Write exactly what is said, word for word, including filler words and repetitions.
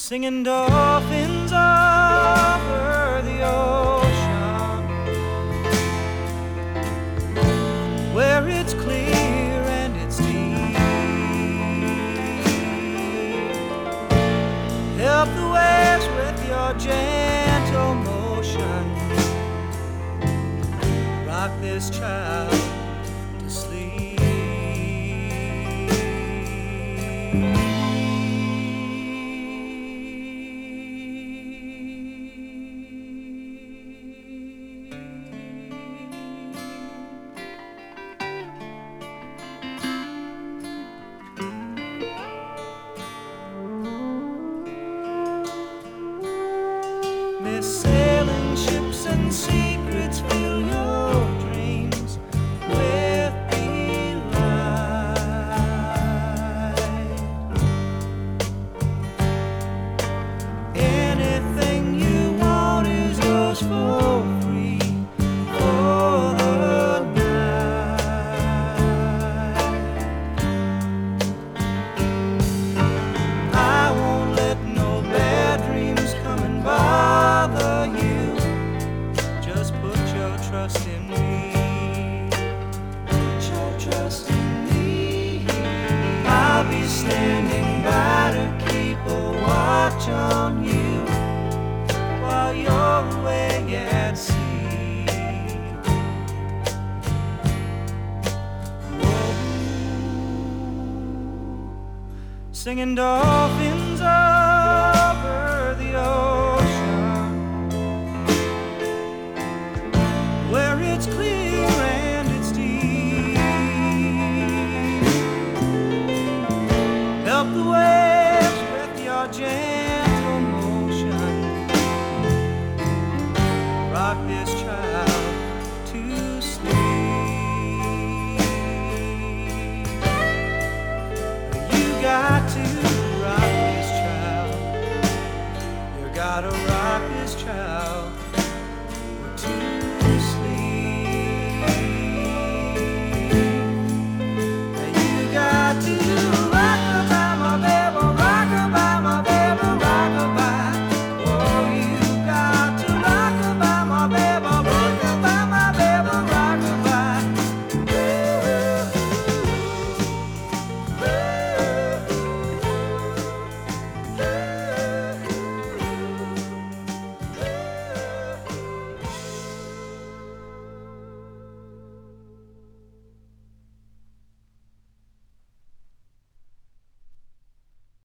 singing dolphins over the ocean, where it's clear and it's deep. Help the waves with your gentle motion, rock this child to sleep. May sailing ships and secrets fill your dreams with delight. Anything you want is yours for free for the night. I won't let no bad dreams come and bother you. Just put your trust in me. Put your trust in me. I'll be standing by to keep a watch on you while you're away at sea. Whoa. Singing dolphins